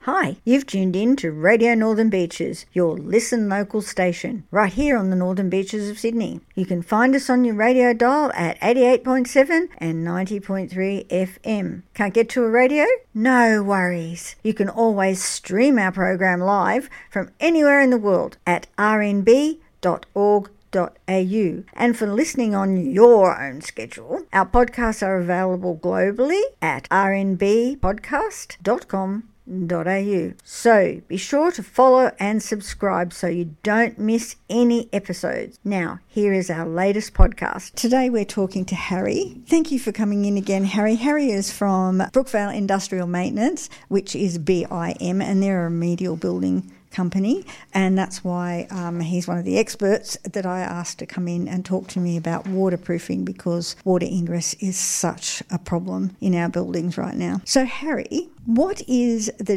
Hi, you've tuned in to Radio Northern Beaches, your Listen Local station, right here on the Northern Beaches of Sydney. You can find us on your radio dial at 88.7 and 90.3 FM. Can't get to a radio? No worries. You can always stream our program live from anywhere in the world at rnb.org.au. And for listening on your own schedule, our podcasts are available globally at rnbpodcast.com.au. So be sure to follow and subscribe so you don't miss any episodes. Now, here is our latest podcast. Today we're talking to Harry. Thank you for coming in again, Harry. Harry is from Brookvale Industrial Maintenance, which is BIM, and they're a remedial building company, and that's why he's one of the experts that I asked to come in and talk to me about waterproofing, because water ingress is such a problem in our buildings right now. So Harry, what is the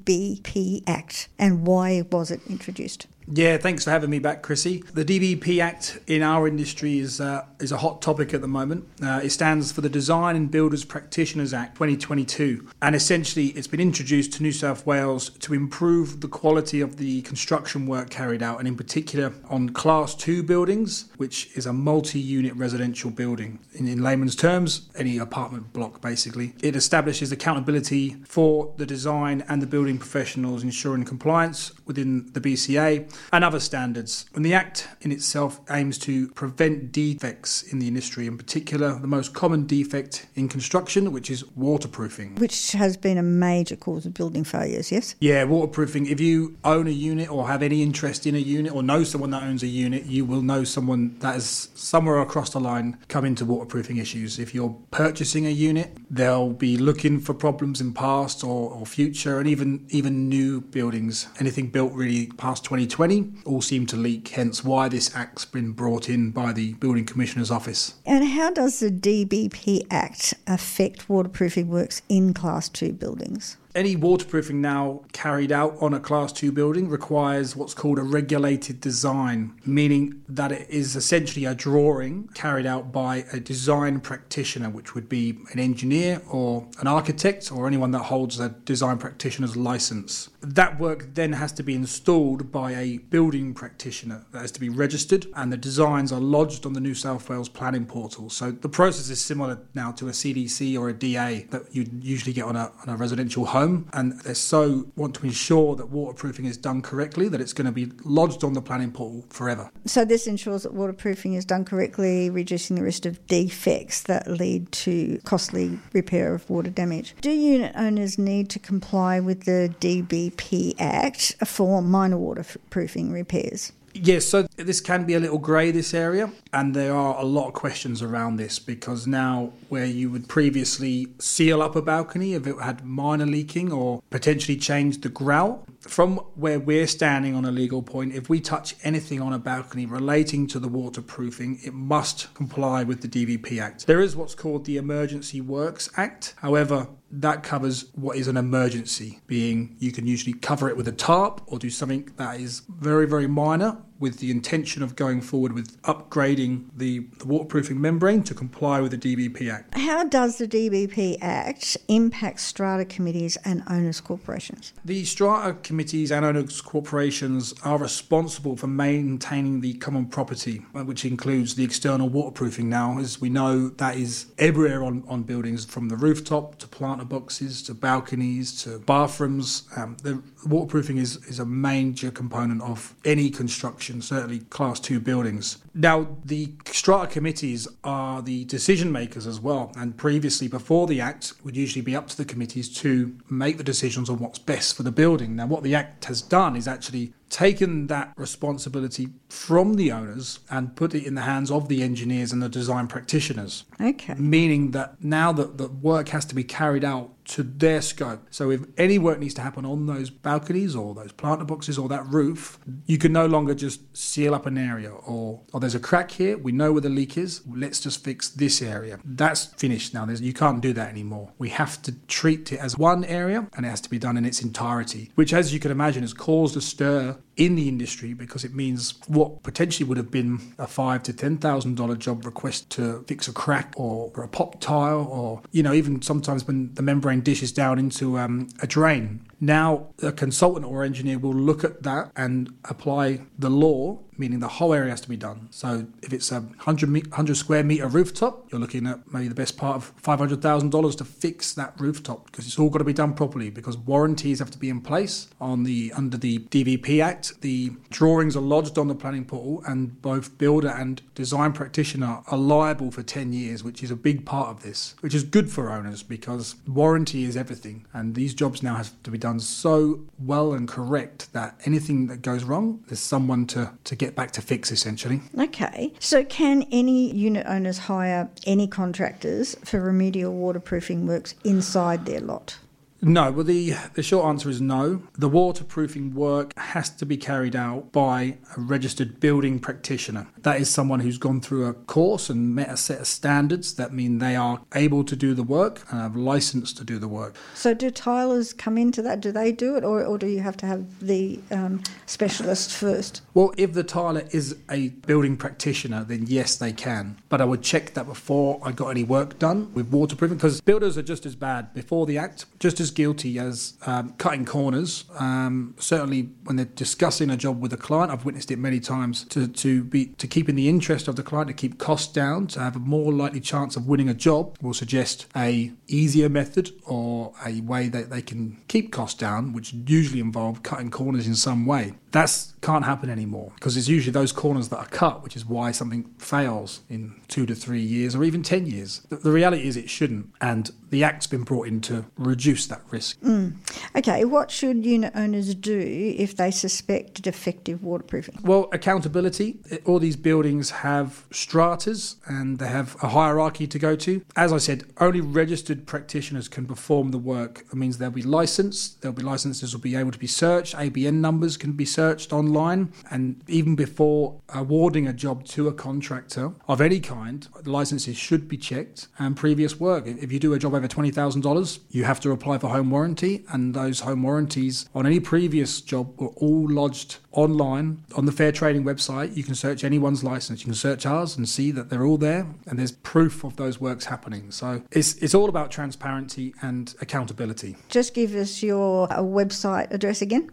DBP Act and why was it introduced? Yeah, thanks for having me back, Chrissy. The DBP Act in our industry is a hot topic at the moment. It stands for the Design and Builders Practitioners Act 2022. And essentially, it's been introduced to New South Wales to improve the quality of the construction work carried out, and in particular on Class 2 buildings, which is a multi-unit residential building. In layman's terms, any apartment block, basically. It establishes accountability for the design and the building professionals, ensuring compliance within the BCA and other standards. And the Act in itself aims to prevent defects in the industry, in particular the most common defect in construction, which is waterproofing. Which has been a major cause of building failures, yes? Yeah, waterproofing. If you own a unit or have any interest in a unit or know someone that owns a unit, you will know someone that has somewhere across the line come into waterproofing issues. If you're purchasing a unit, they'll be looking for problems in past or future, and even new buildings. Anything built really past 2020 all seem to leak, hence why this Act's been brought in by the Building Commissioner's Office. And how does the DBP Act affect waterproofing works in Class 2 buildings? Any waterproofing now carried out on a Class 2 building requires what's called a regulated design, meaning that it is essentially a drawing carried out by a design practitioner, which would be an engineer or an architect or anyone that holds a design practitioner's license. That work then has to be installed by a building practitioner that has to be registered, and the designs are lodged on the New South Wales planning portal. So the process is similar now to a CDC or a DA that you usually get on a residential home. And they so want to ensure that waterproofing is done correctly, that it's going to be lodged on the planning portal forever. So this ensures that waterproofing is done correctly, reducing the risk of defects that lead to costly repair of water damage. Do unit owners need to comply with the DBP Act for minor waterproofing repairs? Yes, so this can be a little grey, this area, and there are a lot of questions around this, because now where you would previously seal up a balcony if it had minor leaking or potentially change the grout, from where we're standing on a legal point, if we touch anything on a balcony relating to the waterproofing, it must comply with the DBP Act. There is what's called the Emergency Works Act. However, that covers what is an emergency, being you can usually cover it with a tarp or do something that is very, very minor with the intention of going forward with upgrading the waterproofing membrane to comply with the DBP Act. How does the DBP Act impact strata committees and owners' corporations? The strata committees and owners' corporations are responsible for maintaining the common property, which includes the external waterproofing now. As we know, that is everywhere on buildings, from the rooftop to planter boxes to balconies to bathrooms. The waterproofing is a major component of any construction, certainly Class 2 buildings. Now, the strata committees are the decision makers as well, and previously, before the Act, would usually be up to the committees to make the decisions on what's best for the building. Now, what the Act has done is actually taken that responsibility from the owners and put it in the hands of the engineers and the design practitioners. Okay. Meaning that now that the work has to be carried out to their scope. So if any work needs to happen on those balconies or those planter boxes or that roof, you can no longer just seal up an area or there's a crack here, we know where the leak is, let's just fix this area. That's finished now. You can't do that anymore. We have to treat it as one area, and it has to be done in its entirety, which, as you can imagine, has caused a stir in the industry, because it means what potentially would have been a $5,000 to $10,000 job request to fix a crack or a pop tile, or even sometimes when the membrane dishes down into a drain, Now, a consultant or engineer will look at that and apply the law, meaning the whole area has to be done. So if it's a 100 square metre rooftop, you're looking at maybe the best part of $500,000 to fix that rooftop, because it's all got to be done properly, because warranties have to be in place under the DVP Act. The drawings are lodged on the planning portal, and both builder and design practitioner are liable for 10 years, which is a big part of this, which is good for owners because warranty is everything. And these jobs now have to be done so well and correct that anything that goes wrong, there's someone to get back to fix, essentially. Okay. So can any unit owners hire any contractors for remedial waterproofing works inside their lot? No, well, the short answer is no. The waterproofing work has to be carried out by a registered building practitioner. That is someone who's gone through a course and met a set of standards that mean they are able to do the work and have license to do the work. So do tilers come into that? Do they do it, or do you have to have the specialist first? Well, if the tiler is a building practitioner, then yes, they can. But I would check that before I got any work done with waterproofing, because builders are just as bad before the Act, just as guilty as cutting corners. Certainly when they're discussing a job with a client, I've witnessed it many times, to keep in the interest of the client, to keep costs down, to have a more likely chance of winning a job, will suggest a easier method or a way that they can keep costs down, which usually involve cutting corners in some way. That can't happen anymore, because it's usually those corners that are cut, which is why something fails in 2 to 3 years or even 10 years. The reality is it shouldn't, and the Act's been brought in to reduce that risk. Okay, what should unit owners do if they suspect defective waterproofing? Well, accountability. All these buildings have stratas and they have a hierarchy to go to. As I said, only registered practitioners can perform the work. It means they'll be licensed. Licenses will be able to be searched. ABN numbers can be searched online. And even before awarding a job to a contractor of any kind, licenses should be checked and previous work. If you do a job over $20,000, you have to apply for home warranty, and those home warranties on any previous job were all lodged online on the Fair Trading website. You can search anyone's license. You can search ours and see that they're all there, and there's proof of those works happening. So it's all about transparency and accountability. Just give us your website address again.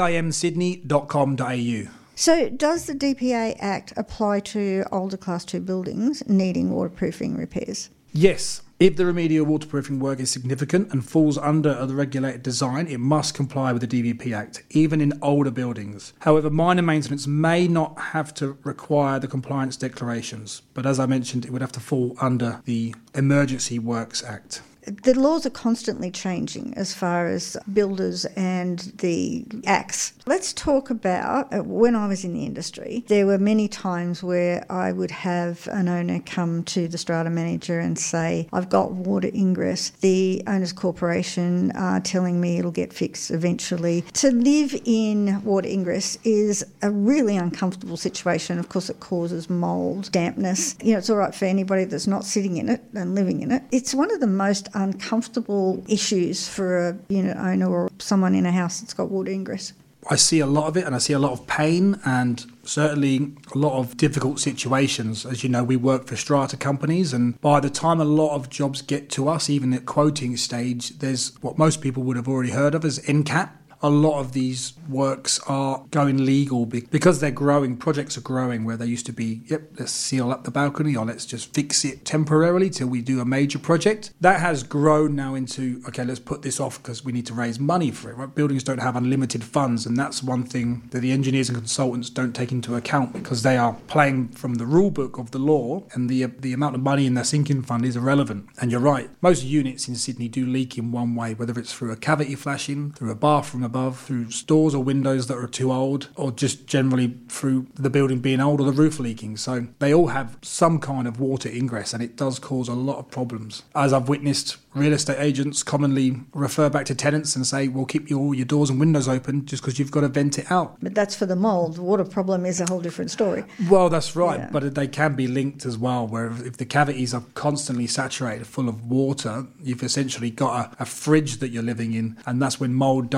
bimsydney.com.au. So does the DPA Act apply to older Class 2 buildings needing waterproofing repairs? Yes. If the remedial waterproofing work is significant and falls under the regulated design, it must comply with the DVP Act, even in older buildings. However, minor maintenance may not have to require the compliance declarations, but as I mentioned, it would have to fall under the Emergency Works Act. The laws are constantly changing as far as builders and the acts. Let's talk about when I was in the industry. There were many times where I would have an owner come to the strata manager and say, I've got water ingress. The owners corporation are telling me it'll get fixed eventually. To live in water ingress is a really uncomfortable situation. Of course, it causes mould, dampness. It's all right for anybody that's not sitting in it and living in it. It's one of the most uncomfortable issues for a unit owner or someone in a house that's got water ingress. I see a lot of it, and I see a lot of pain and certainly a lot of difficult situations. As you know, we work for strata companies, and by the time a lot of jobs get to us, even at quoting stage, there's what most people would have already heard of as NCAP. A lot of these works are going legal because they're growing. Projects are growing where they used to be, let's seal up the balcony or let's just fix it temporarily till we do a major project. That has grown now into, okay, let's put this off because we need to raise money for it. Right? Buildings don't have unlimited funds, and that's one thing that the engineers and consultants don't take into account because they are playing from the rule book of the law, and the amount of money in their sinking fund is irrelevant. And you're right, most units in Sydney do leak in one way, whether it's through a cavity flashing, through a bathroom above, through doors or windows that are too old, or just generally through the building being old or the roof leaking. So they all have some kind of water ingress, and it does cause a lot of problems. As I've witnessed, real estate agents commonly refer back to tenants and say, well, keep all your doors and windows open just because you've got to vent it out. But that's for the mould. The water problem is a whole different story. Well, that's right, but they can be linked as well, where if the cavities are constantly saturated full of water, you've essentially got a fridge that you're living in, and that's when mould does grow.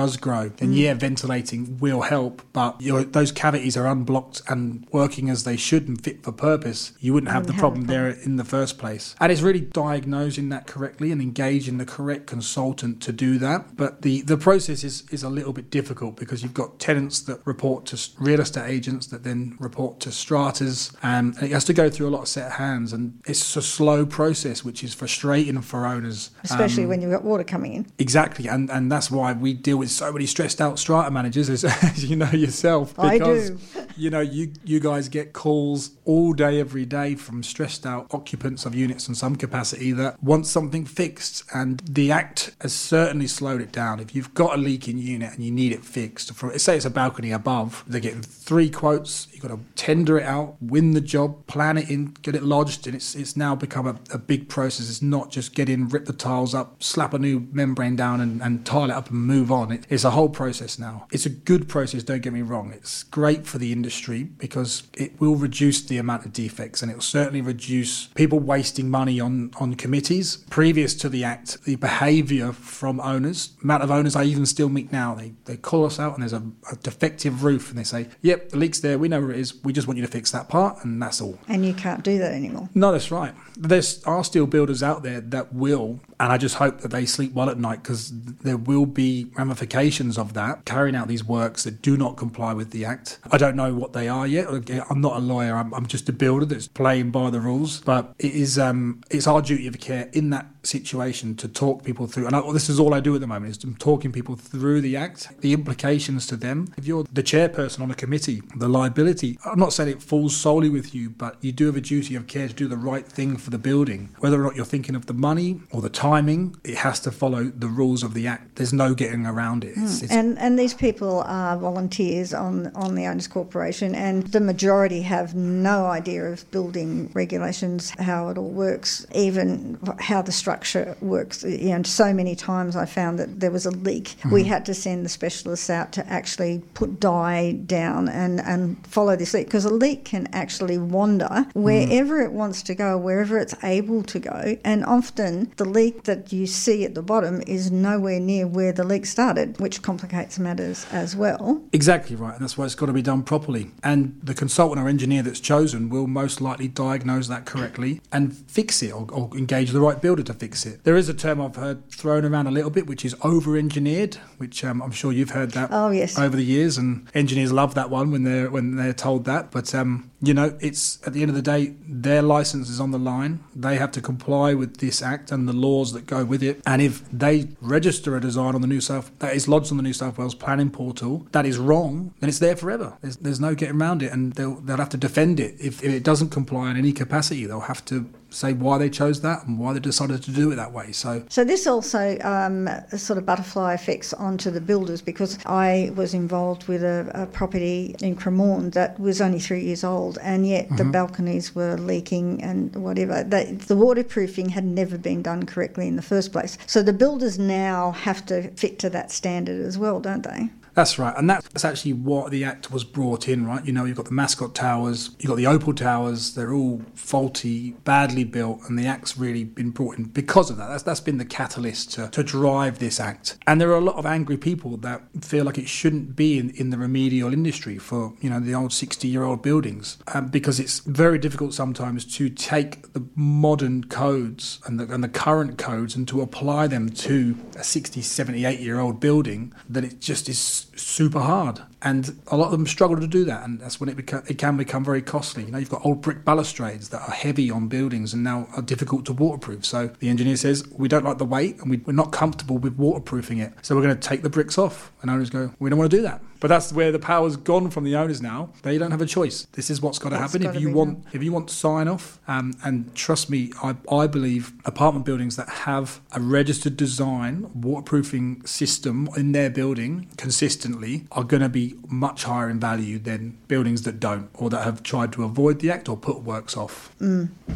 know. And ventilating will help, but those cavities are unblocked and working as they should and fit for purpose. You wouldn't have the problem there in the first place. And it's really diagnosing that correctly and engaging the correct consultant to do that. But the process is a little bit difficult because you've got tenants that report to real estate agents that then report to stratas, and it has to go through a lot of set of hands, and it's a slow process, which is frustrating for owners. Especially when you've got water coming in. Exactly, and that's why we deal with so many stressed out strata managers, as you know yourself. Because, I do. You guys get calls all day, every day from stressed out occupants of units in some capacity that want something fixed, and the Act has certainly slowed it down. If you've got a leaking unit and you need it fixed, say it's a balcony above, they're getting 3 quotes, you've got to tender it out, win the job, plan it in, get it lodged, and it's now become a big process. It's not just get in, rip the tiles up, slap a new membrane down and tile it up and move on. It's a whole process now. It's a good process, don't get me wrong. It's great for the industry because it will reduce the amount of defects, and it will certainly reduce people wasting money on committees. Previous to the Act, the behaviour from owners, amount of owners I even still meet now, they call us out and there's a defective roof and they say, yep, the leak's there, we know where it is, we just want you to fix that part, and that's all. And you can't do that anymore. No, that's right. There are still builders out there that will, and I just hope that they sleep well at night, because there will be ramifications of that, carrying out these works that do not comply with the Act. I don't know what they are yet. I'm not a lawyer, I'm just a builder that's playing by the rules, but it's our duty of care in that situation to talk people through, and this is all I do at the moment, is I'm talking people through the Act, the implications to them. If you're the chairperson on a committee, the liability, I'm not saying it falls solely with you, but you do have a duty of care to do the right thing for the building. Whether or not you're thinking of the money or the timing, it has to follow the rules of the Act. There's no getting around it. And these people are volunteers on the Owners Corporation, and the majority have no idea of building regulations, how it all works, even how the structure works. So many times I found that there was a leak. Mm-hmm. We had to send the specialists out to actually put dye down and follow this leak, because a leak can actually wander wherever it wants to go, wherever it's able to go, and often the leak that you see at the bottom is nowhere near where the leak started, which complicates matters as well. Exactly right, and that's why it's got to be done properly. And the consultant or engineer that's chosen will most likely diagnose that correctly and fix it, or engage the right builder to fix it. There is a term I've heard thrown around a little bit, which is over-engineered, which I'm sure you've heard that over the years, and engineers love that one when they're told that. But it's at the end of the day, their licence is on the line. They have to comply with this Act and the laws that go with it. And if they register a design on that is lodged on the New South Wales planning portal that is wrong, then it's there forever. There's no getting around it, and they'll have to defend it. If it doesn't comply in any capacity, they'll have to say why they chose that and why they decided to do it that way. So this also sort of butterfly effects onto the builders, because I was involved with a property in Cremorne that was only 3 years old, and yet the balconies were leaking and whatever. The waterproofing had never been done correctly in the first place. So the builders now have to fit to that standard as well, don't they? That's right, and that's actually what the Act was brought in, right? You've got the Mascot Towers, you've got the Opal Towers, they're all faulty, badly built, and the Act's really been brought in because of that. That's been the catalyst to drive this Act. And there are a lot of angry people that feel like it shouldn't be in the remedial industry for, the old 60-year-old buildings, because it's very difficult sometimes to take the modern codes and the current codes and to apply them to a 60, 70, 80-year-old building, that it just is super hard, and a lot of them struggle to do that, and that's when it can become very costly. You've got old brick balustrades that are heavy on buildings and now are difficult to waterproof. So the engineer says, we don't like the weight and we're not comfortable with waterproofing it, so we're going to take the bricks off. And owners go, we don't want to do that. But that's where the power's gone from the owners now. They don't have a choice. This is what's got to happen. If you want sign off, and trust me, I believe apartment buildings that have a registered design waterproofing system in their building consistently are going to be much higher in value than buildings that don't, or that have tried to avoid the Act or put works off. Now, Harry,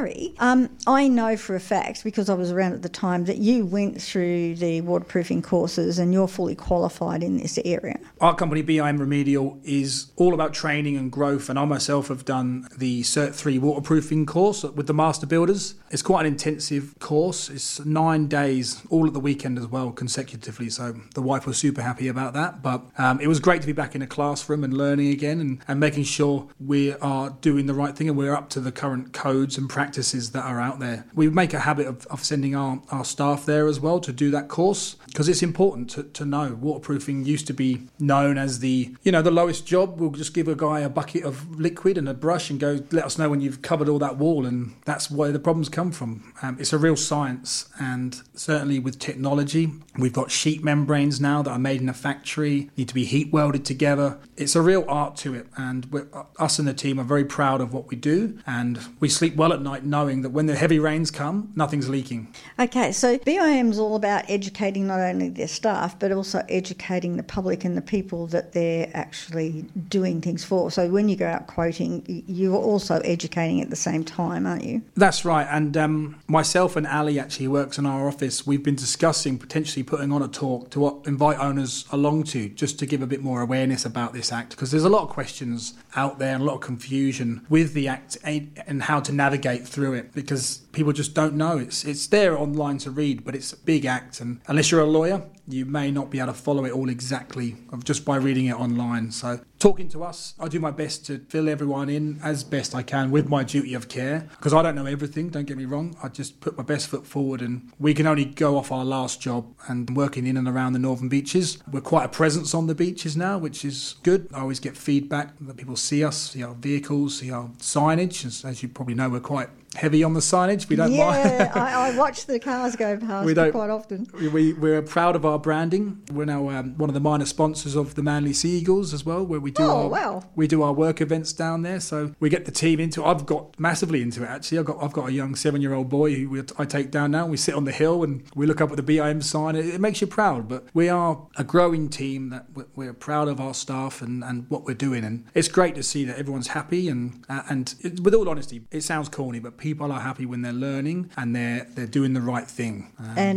Harry, I know for a fact, because I was around at the time, that you went through the waterproofing courses and you're fully qualified in this area. Our company, BIM Remedial, is all about training and growth, and I myself have done the Cert 3 waterproofing course with the Master Builders. It's quite an intensive course. It's 9 days, all at the weekend as well, consecutively, so the wife was super happy about that. But it was great to be back in a classroom and learning again and making sure we are doing the right thing and we're up to the current codes and practices that are out there. We make a habit of sending our staff there as well to do that course, because it's important to know. Waterproofing used to be known as the lowest job. We'll just give a guy a bucket of liquid and a brush and go, let us know when you've covered all that wall, and that's where the problems come from. It's a real science, and certainly with technology, we've got sheet membranes now that are made in a factory, need to be heat welded together. It's a real art to it, and us and the team are very proud of what we do, and we sleep well at night knowing that when the heavy rains come, nothing's leaking. Okay, so BIM's all about educating not only their staff, but also educating the public and the people that they're actually doing things for. So when you go out quoting, you're also educating at the same time, aren't you? That's right, and myself and Ali, actually, who works in our office, we've been discussing potentially putting on a talk to invite owners along to, just to give a bit more awareness about this Act, because there's a lot of questions out there and a lot of confusion with the Act and how to navigate through it, because people just don't know. It's there online to read, but it's a big Act, and unless you're a lawyer, you may not be able to follow it all exactly just by reading it online. So talking to us, I do my best to fill everyone in as best I can with my duty of care, because I don't know everything, don't get me wrong. I just put my best foot forward, and we can only go off our last job and working in and around the northern beaches. We're quite a presence on the beaches now, which is good. I always get feedback that people see us, see our vehicles, see our signage. As you probably know, we're quite heavy on the signage. We don't mind. Yeah, I watch the cars go past quite often. We're proud of our branding. We're now one of the minor sponsors of the Manly Sea Eagles as well, where we do our work events down there. So we get the team into it. I've got massively into it, actually. I've got a young 7-year-old boy who I take down now. We sit on the hill and we look up at the BIM sign. It makes you proud. But we are a growing team that we're proud of our staff and what we're doing. And it's great to see that everyone's happy. And with all honesty, it sounds corny, but people are happy when they're learning and they're doing the right thing.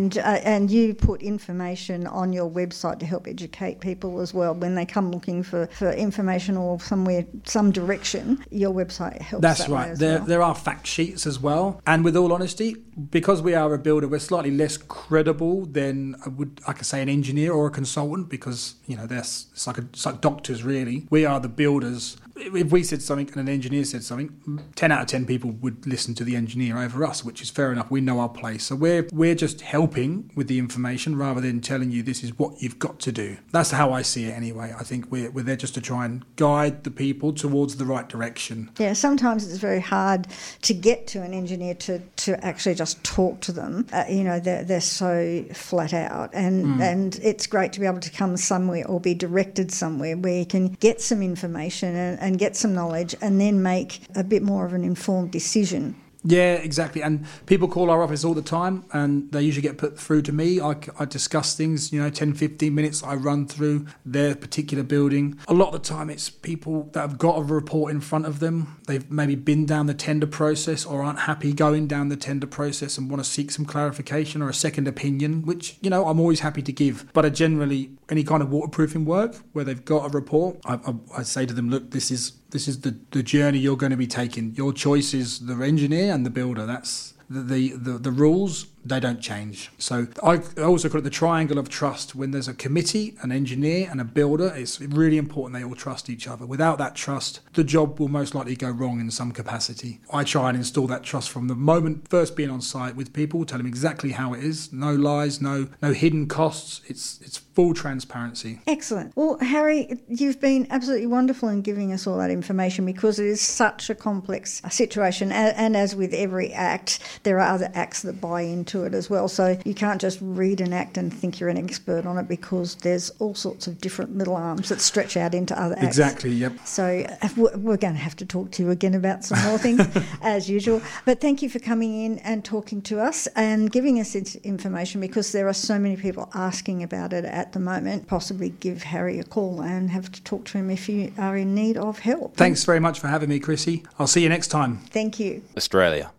And you put information on your website to help educate people as well when they come looking for information or some direction. Your website helps. That's right. There are fact sheets as well. And with all honesty, because we are a builder, we're slightly less credible than I could say an engineer or a consultant, because it's like doctors really. We are the builders. If we said something and an engineer said something, 10 out of 10 people would listen to the engineer over us, which is fair enough. We know our place. So we're just helping with the information rather than telling you this is what you've got to do. That's how I see it anyway. I think we're there just to try and guide the people towards the right direction. Yeah, sometimes it's very hard to get to an engineer to actually just talk to them. They're so flat out. And it's great to be able to come somewhere or be directed somewhere where you can get some information and get some knowledge and then make a bit more of an informed decision. Yeah, exactly. And people call our office all the time and they usually get put through to me. I discuss things, 10, 15 minutes. I run through their particular building. A lot of the time it's people that have got a report in front of them. They've maybe been down the tender process or aren't happy going down the tender process and want to seek some clarification or a second opinion, which, I'm always happy to give. But I generally, any kind of waterproofing work where they've got a report, I say to them, look, this is the journey you're going to be taking. Your choice is the engineer and the builder. That's the rules. They don't change. So I also call it the triangle of trust. When there's a committee, an engineer and a builder, it's really important they all trust each other. Without that trust, the job will most likely go wrong in some capacity. I try and install that trust from the moment first being on site with people, tell them exactly how it is. No lies, no hidden costs. It's full transparency. Excellent. Well, Harry, you've been absolutely wonderful in giving us all that information, because it is such a complex situation. And as with every act, there are other acts that buy into it as well. So you can't just read an act and think you're an expert on it, because there's all sorts of different little arms that stretch out into other acts. Exactly, yep. So we're going to have to talk to you again about some more things as usual. But thank you for coming in and talking to us and giving us this information, because there are so many people asking about it at the moment. Possibly give Harry a call and have to talk to him if you are in need of help. Thanks very much for having me, Chrissy. I'll see you next time. Thank you. Australia.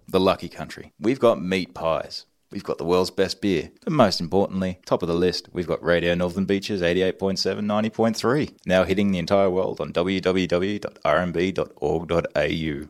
the lucky country. We've got meat pies. We've got the world's best beer. But most importantly, top of the list, we've got Radio Northern Beaches 88.7, 90.3. Now hitting the entire world on www.rmb.org.au.